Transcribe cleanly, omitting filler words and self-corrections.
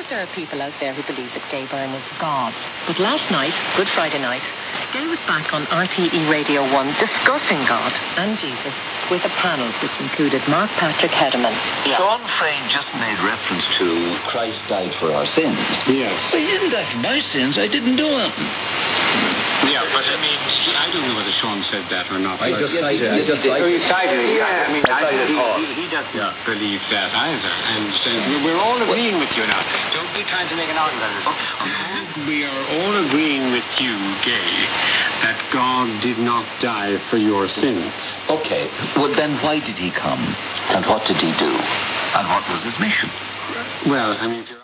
that there are people out there who believe that Gay Byrne was God. But last night, Good Friday night, Gay was back on RTE Radio 1 discussing God and Jesus with a panel which included Mark Patrick Hederman. Yeah. Sean Frayne just made reference to Christ died for our sins. Yeah. Well, he didn't die for my sins. I didn't do anything. Yeah, but I mean, I don't know whether Sean said that or not. I just cited it. He cited it, yeah. I mean, he doesn't believe that either. And we're all agreeing with you now. Don't be trying to make an argument out of it. We are all agreeing with you, Gay, that God did not die for your sins. Okay, well then why did he come? And what did he do? And what was his mission? Well, I mean...